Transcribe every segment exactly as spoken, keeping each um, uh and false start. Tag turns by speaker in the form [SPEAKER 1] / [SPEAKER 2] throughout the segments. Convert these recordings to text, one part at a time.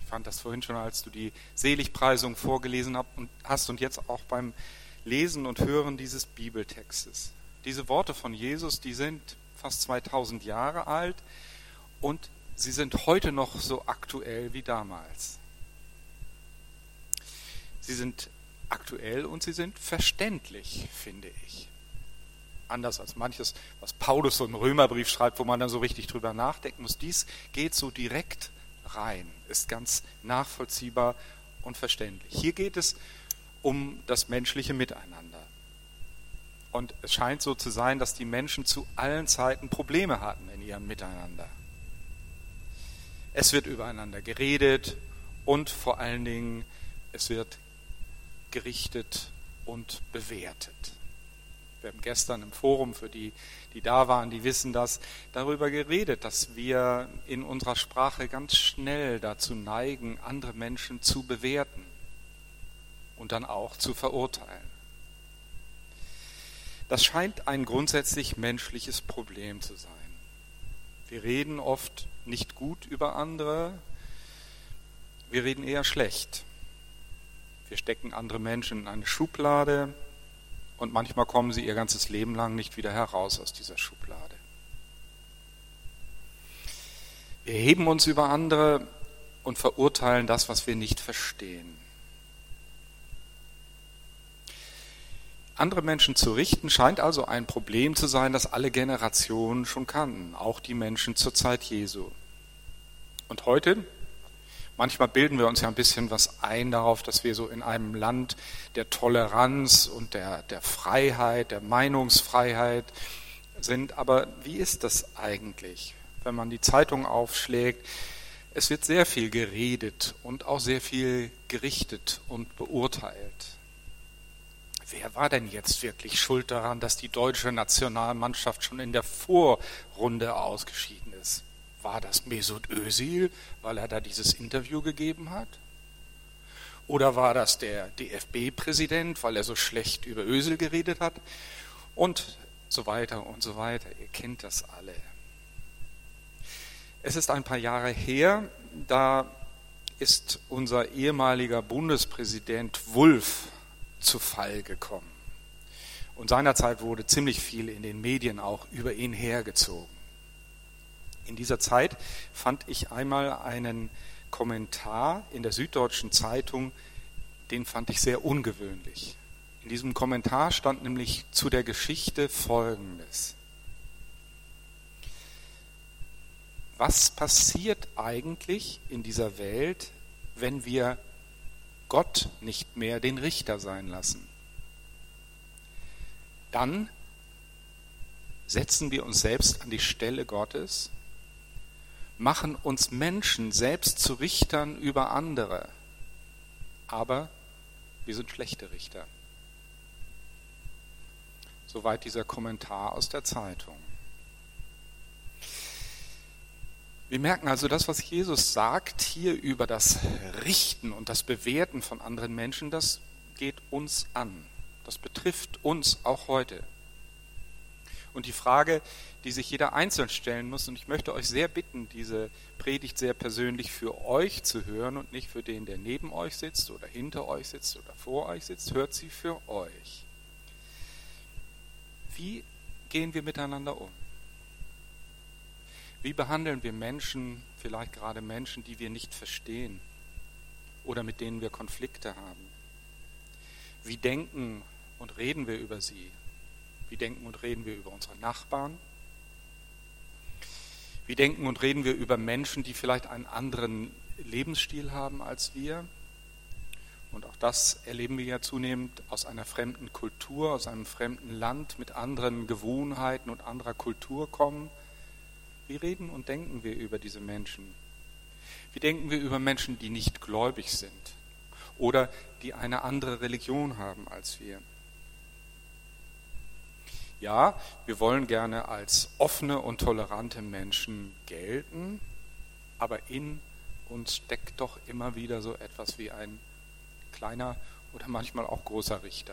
[SPEAKER 1] fand das vorhin schon, als du die Seligpreisung vorgelesen hast und jetzt auch beim Lesen und Hören dieses Bibeltextes. Diese Worte von Jesus, die sind fast zweitausend Jahre alt und sie sind heute noch so aktuell wie damals. Sie sind aktuell und sie sind verständlich, finde ich. Anders als manches, was Paulus so im Römerbrief schreibt, wo man dann so richtig drüber nachdenken muss. Dies geht so direkt rein, ist ganz nachvollziehbar und verständlich. Hier geht es um das menschliche Miteinander. Und es scheint so zu sein, dass die Menschen zu allen Zeiten Probleme hatten in ihrem Miteinander. Es wird übereinander geredet und vor allen Dingen es wird gerichtet und bewertet. Wir haben gestern im Forum, für die, die da waren, die wissen das, darüber geredet, dass wir in unserer Sprache ganz schnell dazu neigen, andere Menschen zu bewerten und dann auch zu verurteilen. Das scheint ein grundsätzlich menschliches Problem zu sein. Wir reden oft nicht gut über andere, wir reden eher schlecht. Wir stecken andere Menschen in eine Schublade und manchmal kommen sie ihr ganzes Leben lang nicht wieder heraus aus dieser Schublade. Wir heben uns über andere und verurteilen das, was wir nicht verstehen. Andere Menschen zu richten, scheint also ein Problem zu sein, das alle Generationen schon kannten, auch die Menschen zur Zeit Jesu. Und heute, manchmal bilden wir uns ja ein bisschen was ein darauf, dass wir so in einem Land der Toleranz und der, der Freiheit, der Meinungsfreiheit sind. Aber wie ist das eigentlich, wenn man die Zeitung aufschlägt? Es wird sehr viel geredet und auch sehr viel gerichtet und beurteilt. Wer war denn jetzt wirklich schuld daran, dass die deutsche Nationalmannschaft schon in der Vorrunde ausgeschieden ist? War das Mesut Özil, weil er da dieses Interview gegeben hat? Oder war das der D F B-Präsident, weil er so schlecht über Özil geredet hat? Und so weiter und so weiter. Ihr kennt das alle. Es ist ein paar Jahre her, da ist unser ehemaliger Bundespräsident Wulff zu Fall gekommen. Und seinerzeit wurde ziemlich viel in den Medien auch über ihn hergezogen. In dieser Zeit fand ich einmal einen Kommentar in der Süddeutschen Zeitung, den fand ich sehr ungewöhnlich. In diesem Kommentar stand nämlich zu der Geschichte Folgendes: Was passiert eigentlich in dieser Welt, wenn wir Gott nicht mehr den Richter sein lassen? Dann setzen wir uns selbst an die Stelle Gottes, machen uns Menschen selbst zu Richtern über andere, aber wir sind schlechte Richter. Soweit dieser Kommentar aus der Zeitung. Wir merken also, das, was Jesus sagt hier über das Richten und das Bewerten von anderen Menschen, das geht uns an. Das betrifft uns auch heute. Und die Frage, die sich jeder einzeln stellen muss, und ich möchte euch sehr bitten, diese Predigt sehr persönlich für euch zu hören und nicht für den, der neben euch sitzt oder hinter euch sitzt oder vor euch sitzt, hört sie für euch. Wie gehen wir miteinander um? Wie behandeln wir Menschen, vielleicht gerade Menschen, die wir nicht verstehen oder mit denen wir Konflikte haben? Wie denken und reden wir über sie? Wie denken und reden wir über unsere Nachbarn? Wie denken und reden wir über Menschen, die vielleicht einen anderen Lebensstil haben als wir? Und auch das erleben wir ja zunehmend aus einer fremden Kultur, aus einem fremden Land mit anderen Gewohnheiten und anderer Kultur kommen. Wie reden und denken wir über diese Menschen? Wie denken wir über Menschen, die nicht gläubig sind oder die eine andere Religion haben als wir? Ja, wir wollen gerne als offene und tolerante Menschen gelten, aber in uns steckt doch immer wieder so etwas wie ein kleiner oder manchmal auch großer Richter.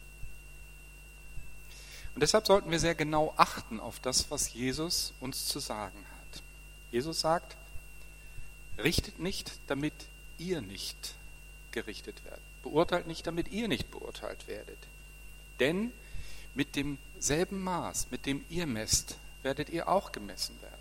[SPEAKER 1] Und deshalb sollten wir sehr genau achten auf das, was Jesus uns zu sagen hat. Jesus sagt, richtet nicht, damit ihr nicht gerichtet werdet. Beurteilt nicht, damit ihr nicht beurteilt werdet. Denn mit demselben Maß, mit dem ihr messt, werdet ihr auch gemessen werden.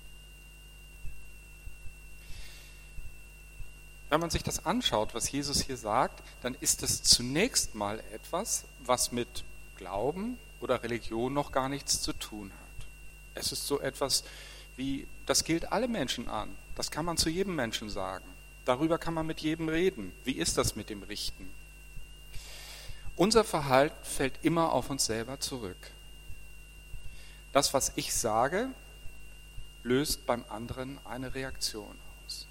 [SPEAKER 1] Wenn man sich das anschaut, was Jesus hier sagt, dann ist es zunächst mal etwas, was mit Glauben oder Religion noch gar nichts zu tun hat. Es ist so etwas wie, das gilt alle Menschen an. Das kann man zu jedem Menschen sagen. Darüber kann man mit jedem reden. Wie ist das mit dem Richten? Unser Verhalten fällt immer auf uns selber zurück. Das, was ich sage, löst beim anderen eine Reaktion aus.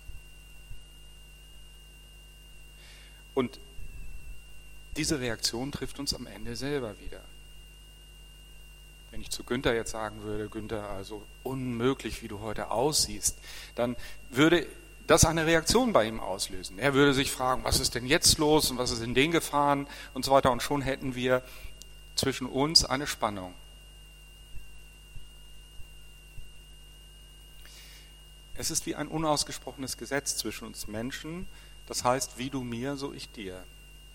[SPEAKER 1] Und diese Reaktion trifft uns am Ende selber wieder. Wenn ich zu Günther jetzt sagen würde, Günther, also unmöglich, wie du heute aussiehst, dann würde das eine Reaktion bei ihm auslösen. Er würde sich fragen, was ist denn jetzt los und was ist in den gefahren und so weiter. Und schon hätten wir zwischen uns eine Spannung. Es ist wie ein unausgesprochenes Gesetz zwischen uns Menschen. Das heißt, wie du mir, so ich dir.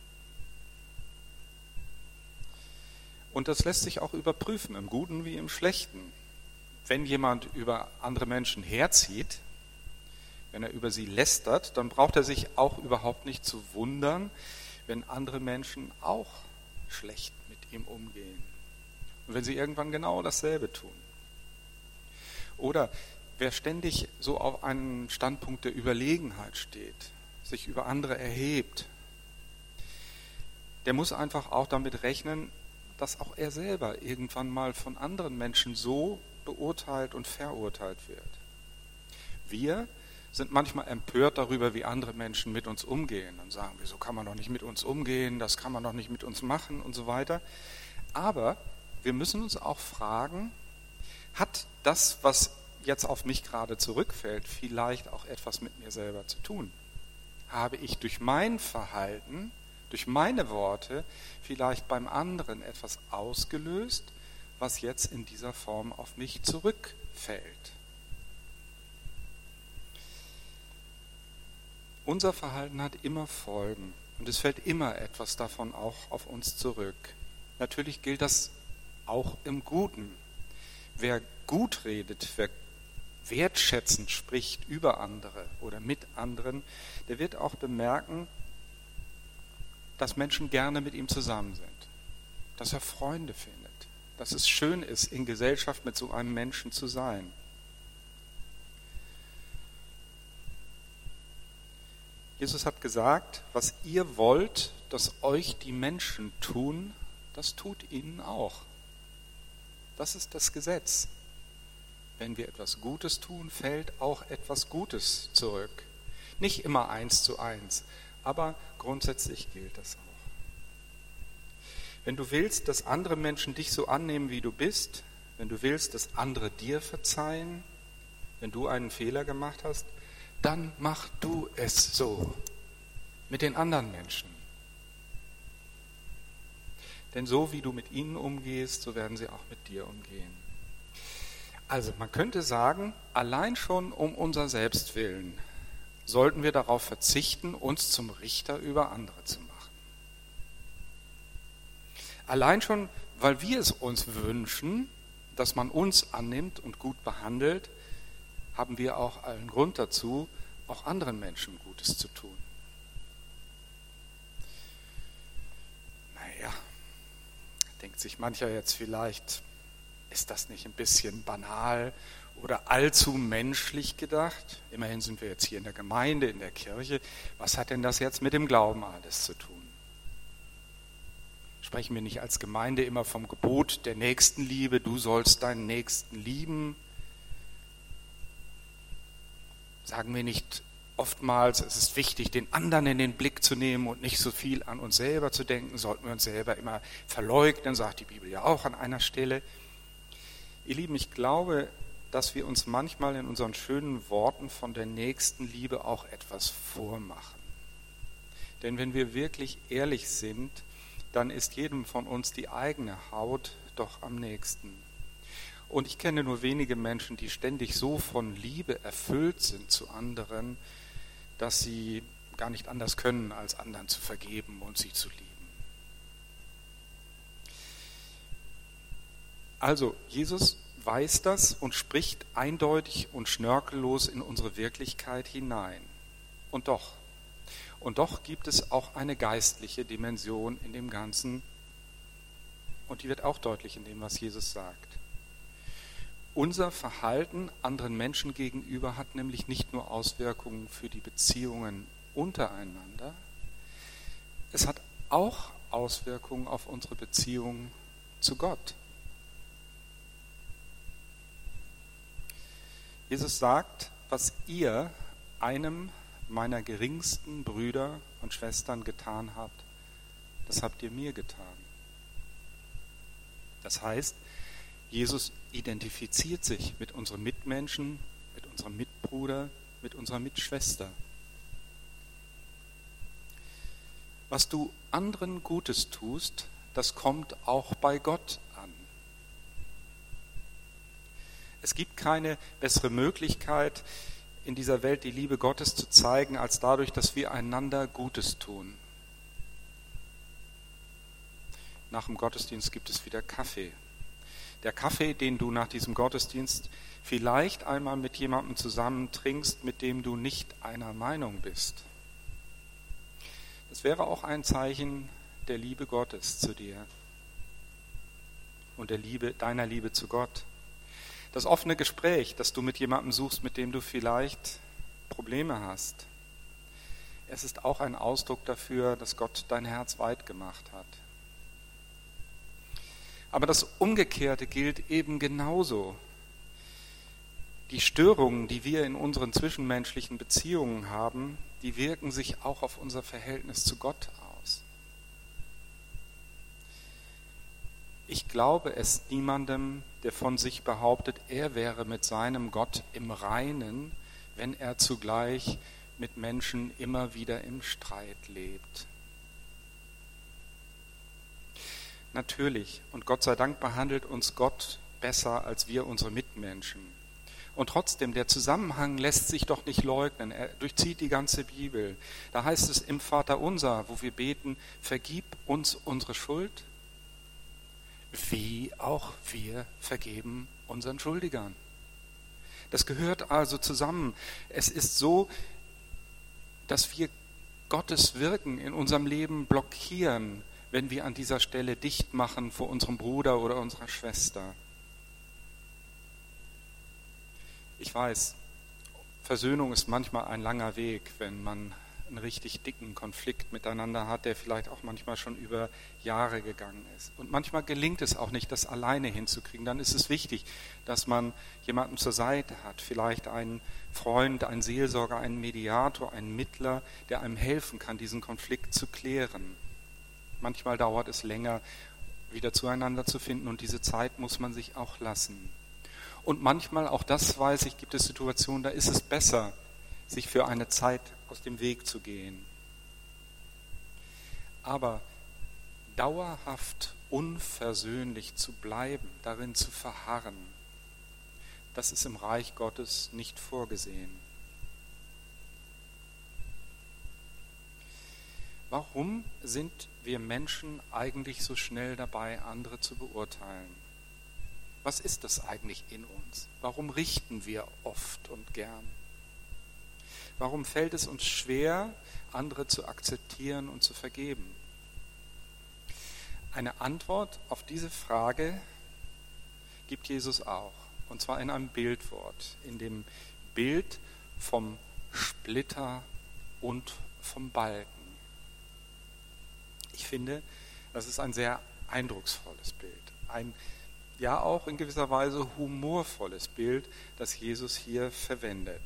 [SPEAKER 1] Und das lässt sich auch überprüfen, im Guten wie im Schlechten. Wenn jemand über andere Menschen herzieht, wenn er über sie lästert, dann braucht er sich auch überhaupt nicht zu wundern, wenn andere Menschen auch schlecht mit ihm umgehen. Und wenn sie irgendwann genau dasselbe tun. Oder wer ständig so auf einen Standpunkt der Überlegenheit steht, sich über andere erhebt, der muss einfach auch damit rechnen, dass auch er selber irgendwann mal von anderen Menschen so beurteilt und verurteilt wird. Wir sind manchmal empört darüber, wie andere Menschen mit uns umgehen. Dann sagen wir, so kann man doch nicht mit uns umgehen, das kann man doch nicht mit uns machen und so weiter. Aber wir müssen uns auch fragen, hat das, was jetzt auf mich gerade zurückfällt, vielleicht auch etwas mit mir selber zu tun? Habe ich durch mein Verhalten, durch meine Worte vielleicht beim anderen etwas ausgelöst, was jetzt in dieser Form auf mich zurückfällt? Unser Verhalten hat immer Folgen und es fällt immer etwas davon auch auf uns zurück. Natürlich gilt das auch im Guten. Wer gut redet, wer wertschätzend spricht über andere oder mit anderen, der wird auch bemerken, dass Menschen gerne mit ihm zusammen sind, dass er Freunde findet, dass es schön ist, in Gesellschaft mit so einem Menschen zu sein. Jesus hat gesagt, was ihr wollt, dass euch die Menschen tun, das tut ihnen auch. Das ist das Gesetz. Wenn wir etwas Gutes tun, fällt auch etwas Gutes zurück. Nicht immer eins zu eins, aber grundsätzlich gilt das auch. Wenn du willst, dass andere Menschen dich so annehmen, wie du bist, wenn du willst, dass andere dir verzeihen, wenn du einen Fehler gemacht hast, dann mach du es so mit den anderen Menschen. Denn so wie du mit ihnen umgehst, so werden sie auch mit dir umgehen. Also man könnte sagen, allein schon um unser Selbstwillen sollten wir darauf verzichten, uns zum Richter über andere zu machen. Allein schon, weil wir es uns wünschen, dass man uns annimmt und gut behandelt, haben wir auch allen Grund dazu, auch anderen Menschen Gutes zu tun. Naja, denkt sich mancher jetzt vielleicht, ist das nicht ein bisschen banal oder allzu menschlich gedacht? Immerhin sind wir jetzt hier in der Gemeinde, in der Kirche. Was hat denn das jetzt mit dem Glauben alles zu tun? Sprechen wir nicht als Gemeinde immer vom Gebot der Nächstenliebe, du sollst deinen Nächsten lieben? Sagen wir nicht oftmals, es ist wichtig, den anderen in den Blick zu nehmen und nicht so viel an uns selber zu denken? Sollten wir uns selber immer verleugnen, sagt die Bibel ja auch an einer Stelle. Ihr Lieben, ich glaube, dass wir uns manchmal in unseren schönen Worten von der Nächstenliebe auch etwas vormachen. Denn wenn wir wirklich ehrlich sind, dann ist jedem von uns die eigene Haut doch am nächsten. Und ich kenne nur wenige Menschen, die ständig so von Liebe erfüllt sind zu anderen, dass sie gar nicht anders können, als anderen zu vergeben und sie zu lieben. Also, Jesus weiß das und spricht eindeutig und schnörkellos in unsere Wirklichkeit hinein. Und doch, und doch gibt es auch eine geistliche Dimension in dem Ganzen, und die wird auch deutlich in dem, was Jesus sagt. Unser Verhalten anderen Menschen gegenüber hat nämlich nicht nur Auswirkungen für die Beziehungen untereinander, es hat auch Auswirkungen auf unsere Beziehung zu Gott. Jesus sagt, was ihr einem meiner geringsten Brüder und Schwestern getan habt, das habt ihr mir getan. Das heißt, Jesus identifiziert sich mit unseren Mitmenschen, mit unserem Mitbruder, mit unserer Mitschwester. Was du anderen Gutes tust, das kommt auch bei Gott an. Es gibt keine bessere Möglichkeit, in dieser Welt die Liebe Gottes zu zeigen, als dadurch, dass wir einander Gutes tun. Nach dem Gottesdienst gibt es wieder Kaffee. Der Kaffee, den du nach diesem Gottesdienst vielleicht einmal mit jemandem zusammen trinkst, mit dem du nicht einer Meinung bist. Das wäre auch ein Zeichen der Liebe Gottes zu dir und der Liebe, deiner Liebe zu Gott. Das offene Gespräch, das du mit jemandem suchst, mit dem du vielleicht Probleme hast. Es ist auch ein Ausdruck dafür, dass Gott dein Herz weit gemacht hat. Aber das Umgekehrte gilt eben genauso. Die Störungen, die wir in unseren zwischenmenschlichen Beziehungen haben, die wirken sich auch auf unser Verhältnis zu Gott aus. Ich glaube es niemandem, der von sich behauptet, er wäre mit seinem Gott im Reinen, wenn er zugleich mit Menschen immer wieder im Streit lebt. Natürlich, und Gott sei Dank behandelt uns Gott besser als wir unsere Mitmenschen. Und trotzdem, der Zusammenhang lässt sich doch nicht leugnen. Er durchzieht die ganze Bibel. Da heißt es im Vaterunser, wo wir beten, vergib uns unsere Schuld, wie auch wir vergeben unseren Schuldigern. Das gehört also zusammen. Es ist so, dass wir Gottes Wirken in unserem Leben blockieren, wenn wir an dieser Stelle dicht machen vor unserem Bruder oder unserer Schwester. Ich weiß, Versöhnung ist manchmal ein langer Weg, wenn man einen richtig dicken Konflikt miteinander hat, der vielleicht auch manchmal schon über Jahre gegangen ist. Und manchmal gelingt es auch nicht, das alleine hinzukriegen. Dann ist es wichtig, dass man jemanden zur Seite hat, vielleicht einen Freund, einen Seelsorger, einen Mediator, einen Mittler, der einem helfen kann, diesen Konflikt zu klären. Manchmal dauert es länger, wieder zueinander zu finden, und diese Zeit muss man sich auch lassen. Und manchmal, auch das weiß ich, gibt es Situationen, da ist es besser, sich für eine Zeit aus dem Weg zu gehen. Aber dauerhaft unversöhnlich zu bleiben, darin zu verharren, das ist im Reich Gottes nicht vorgesehen. Warum sind wir Menschen eigentlich so schnell dabei, andere zu beurteilen? Was ist das eigentlich in uns? Warum richten wir oft und gern? Warum fällt es uns schwer, andere zu akzeptieren und zu vergeben? Eine Antwort auf diese Frage gibt Jesus auch, und zwar in einem Bildwort, in dem Bild vom Splitter und vom Balken. Ich finde, das ist ein sehr eindrucksvolles Bild, ein ja auch in gewisser Weise humorvolles Bild, das Jesus hier verwendet.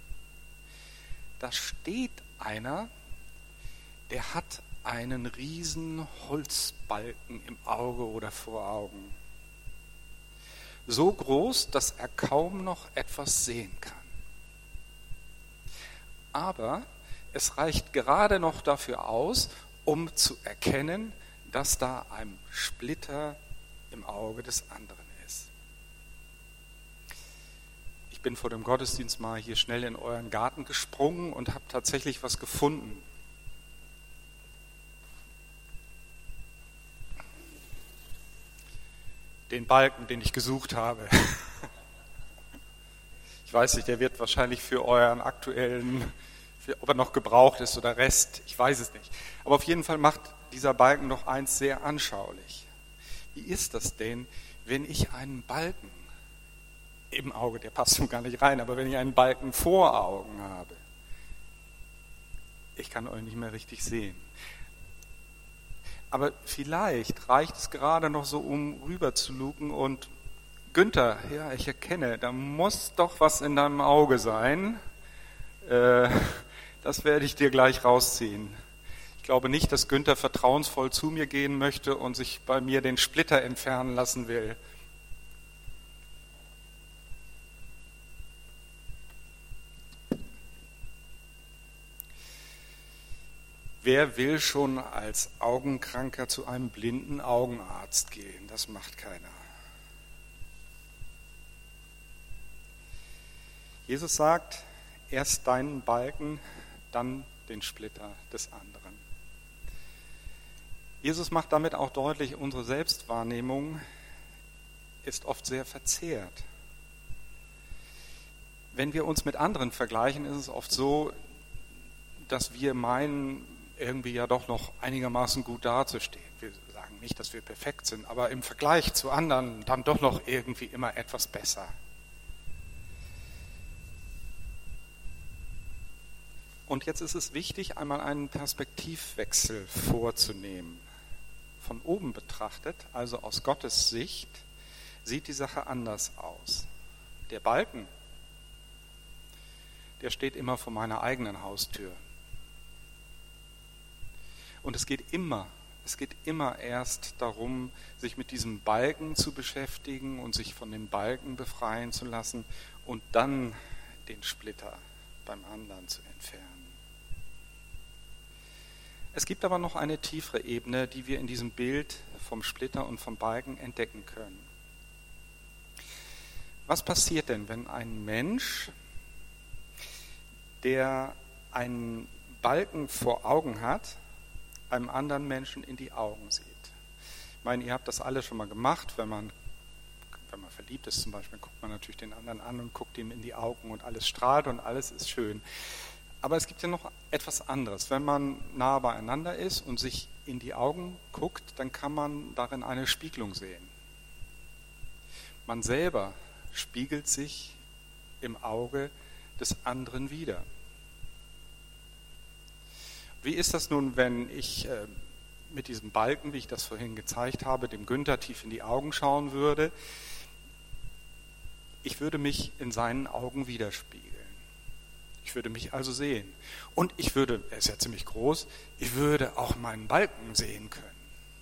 [SPEAKER 1] Da steht einer, der hat einen riesen Holzbalken im Auge oder vor Augen. So groß, dass er kaum noch etwas sehen kann. Aber es reicht gerade noch dafür aus, um zu erkennen, dass da ein Splitter im Auge des anderen ist. Ich Ich bin vor dem Gottesdienst mal hier schnell in euren Garten gesprungen und habe tatsächlich was gefunden. Den Balken, den ich gesucht habe. Ich weiß nicht, der wird wahrscheinlich für euren aktuellen, für, ob er noch gebraucht ist oder Rest, ich weiß es nicht. Aber auf jeden Fall macht dieser Balken noch eins sehr anschaulich. Wie ist das denn, wenn ich einen Balken im Auge, der passt schon gar nicht rein, aber wenn ich einen Balken vor Augen habe, ich kann euch nicht mehr richtig sehen. Aber vielleicht reicht es gerade noch so, um rüber zu luken und Günther, ja, ich erkenne, da muss doch was in deinem Auge sein. Äh, das werde ich dir gleich rausziehen. Ich glaube nicht, dass Günther vertrauensvoll zu mir gehen möchte und sich bei mir den Splitter entfernen lassen will. Wer will schon als Augenkranker zu einem blinden Augenarzt gehen? Das macht keiner. Jesus sagt, erst deinen Balken, dann den Splitter des anderen. Jesus macht damit auch deutlich, unsere Selbstwahrnehmung ist oft sehr verzerrt. Wenn wir uns mit anderen vergleichen, ist es oft so, dass wir meinen, irgendwie ja doch noch einigermaßen gut dazustehen. Wir sagen nicht, dass wir perfekt sind, aber im Vergleich zu anderen dann doch noch irgendwie immer etwas besser. Und jetzt ist es wichtig, einmal einen Perspektivwechsel vorzunehmen. Von oben betrachtet, also aus Gottes Sicht, sieht die Sache anders aus. Der Balken, der steht immer vor meiner eigenen Haustür. Und es geht immer, es geht immer erst darum, sich mit diesem Balken zu beschäftigen und sich von dem Balken befreien zu lassen und dann den Splitter beim anderen zu entfernen. Es gibt aber noch eine tiefere Ebene, die wir in diesem Bild vom Splitter und vom Balken entdecken können. Was passiert denn, wenn ein Mensch, der einen Balken vor Augen hat, einem anderen Menschen in die Augen sieht? Ich meine, ihr habt das alle schon mal gemacht, wenn man, wenn man verliebt ist zum Beispiel, guckt man natürlich den anderen an und guckt ihm in die Augen und alles strahlt und alles ist schön. Aber es gibt ja noch etwas anderes. Wenn man nah beieinander ist und sich in die Augen guckt, dann kann man darin eine Spiegelung sehen. Man selber spiegelt sich im Auge des anderen wider. Wie ist das nun, wenn ich äh, mit diesem Balken, wie ich das vorhin gezeigt habe, dem Günther tief in die Augen schauen würde? Ich würde mich in seinen Augen widerspiegeln. Ich würde mich also sehen. Und ich würde, er ist ja ziemlich groß, ich würde auch meinen Balken sehen können.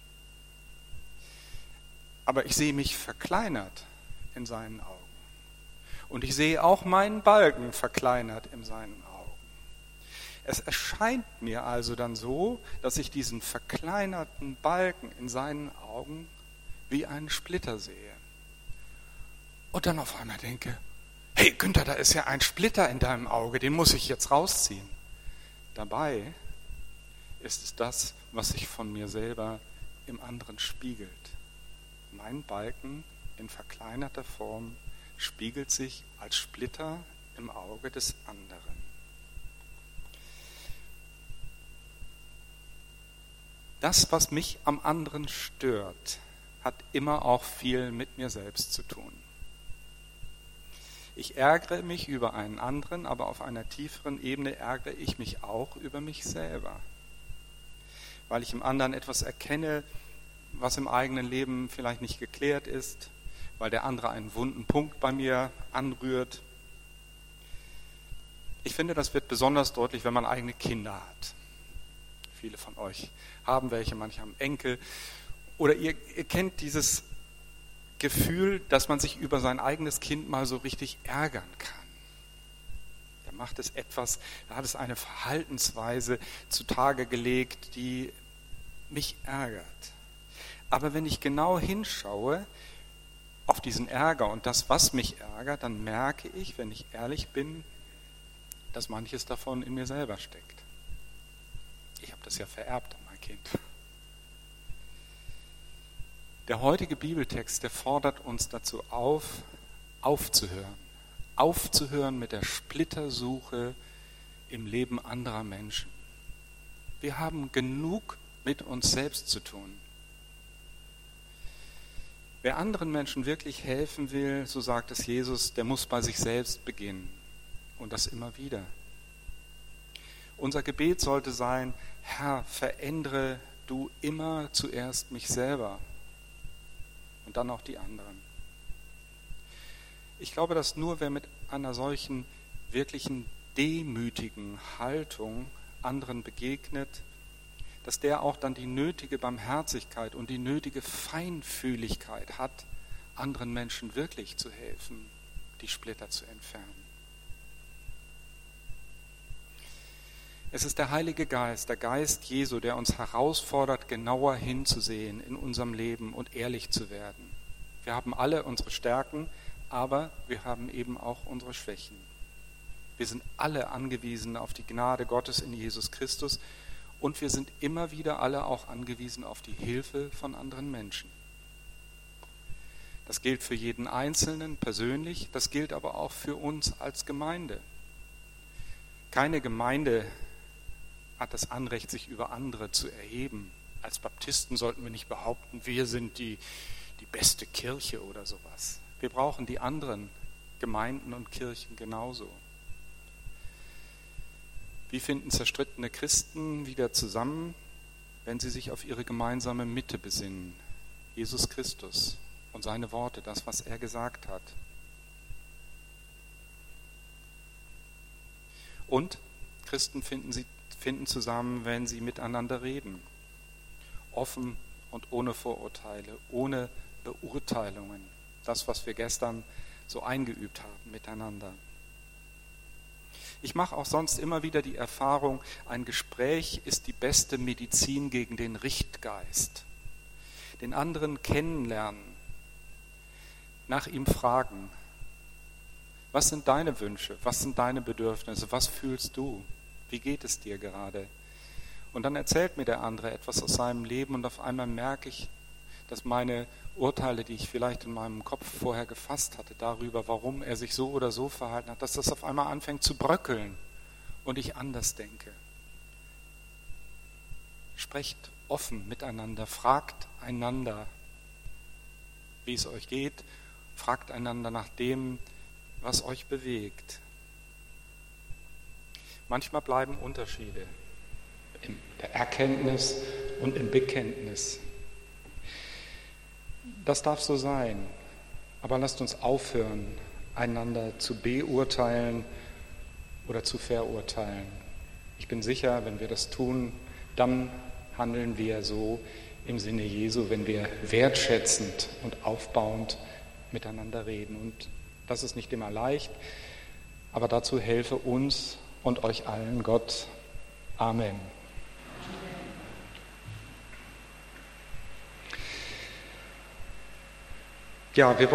[SPEAKER 1] Aber ich sehe mich verkleinert in seinen Augen. Und ich sehe auch meinen Balken verkleinert in seinen Augen. Es erscheint mir also dann so, dass ich diesen verkleinerten Balken in seinen Augen wie einen Splitter sehe. Und dann auf einmal denke, hey Günther, da ist ja ein Splitter in deinem Auge, den muss ich jetzt rausziehen. Dabei ist es das, was sich von mir selber im anderen spiegelt. Mein Balken in verkleinerter Form spiegelt sich als Splitter im Auge des anderen. Das, was mich am anderen stört, hat immer auch viel mit mir selbst zu tun. Ich ärgere mich über einen anderen, aber auf einer tieferen Ebene ärgere ich mich auch über mich selber. Weil ich im anderen etwas erkenne, was im eigenen Leben vielleicht nicht geklärt ist, weil der andere einen wunden Punkt bei mir anrührt. Ich finde, das wird besonders deutlich, wenn man eigene Kinder hat. Viele von euch haben welche, manche haben Enkel. Oder ihr, ihr kennt dieses Gefühl, dass man sich über sein eigenes Kind mal so richtig ärgern kann. Da macht es etwas, da hat es eine Verhaltensweise zutage gelegt, die mich ärgert. Aber wenn ich genau hinschaue, auf diesen Ärger und das, was mich ärgert, dann merke ich, wenn ich ehrlich bin, dass manches davon in mir selber steckt. Ich habe das ja vererbt an mein Kind. Der heutige Bibeltext, der fordert uns dazu auf, aufzuhören. Aufzuhören mit der Splittersuche im Leben anderer Menschen. Wir haben genug mit uns selbst zu tun. Wer anderen Menschen wirklich helfen will, so sagt es Jesus, der muss bei sich selbst beginnen. Und das immer wieder. Unser Gebet sollte sein, Herr, verändere du immer zuerst mich selber und dann auch die anderen. Ich glaube, dass nur wer mit einer solchen wirklichen demütigen Haltung anderen begegnet, dass der auch dann die nötige Barmherzigkeit und die nötige Feinfühligkeit hat, anderen Menschen wirklich zu helfen, die Splitter zu entfernen. Es ist der Heilige Geist, der Geist Jesu, der uns herausfordert, genauer hinzusehen in unserem Leben und ehrlich zu werden. Wir haben alle unsere Stärken, aber wir haben eben auch unsere Schwächen. Wir sind alle angewiesen auf die Gnade Gottes in Jesus Christus und wir sind immer wieder alle auch angewiesen auf die Hilfe von anderen Menschen. Das gilt für jeden Einzelnen persönlich, das gilt aber auch für uns als Gemeinde. Keine Gemeinde hat das Anrecht, sich über andere zu erheben. Als Baptisten sollten wir nicht behaupten, wir sind die, die beste Kirche oder sowas. Wir brauchen die anderen Gemeinden und Kirchen genauso. Wie finden zerstrittene Christen wieder zusammen, wenn sie sich auf ihre gemeinsame Mitte besinnen? Jesus Christus und seine Worte, das, was er gesagt hat. Und Christen finden, sie, finden zusammen, wenn sie miteinander reden. Offen und ohne Vorurteile, ohne Beurteilungen. Das, was wir gestern so eingeübt haben miteinander. Ich mache auch sonst immer wieder die Erfahrung, ein Gespräch ist die beste Medizin gegen den Richtgeist. Den anderen kennenlernen, nach ihm fragen. Was sind deine Wünsche? Was sind deine Bedürfnisse? Was fühlst du? Wie geht es dir gerade? Und dann erzählt mir der andere etwas aus seinem Leben und auf einmal merke ich, dass meine Urteile, die ich vielleicht in meinem Kopf vorher gefasst hatte, darüber, warum er sich so oder so verhalten hat, dass das auf einmal anfängt zu bröckeln und ich anders denke. Sprecht offen miteinander, fragt einander, wie es euch geht, fragt einander nach dem, was euch bewegt. Manchmal bleiben Unterschiede in der Erkenntnis und im Bekenntnis. Das darf so sein, aber lasst uns aufhören, einander zu beurteilen oder zu verurteilen. Ich bin sicher, wenn wir das tun, dann handeln wir so im Sinne Jesu, wenn wir wertschätzend und aufbauend miteinander reden. Und das ist nicht immer leicht, aber dazu helfe uns und euch allen Gott. Amen. Ja, wir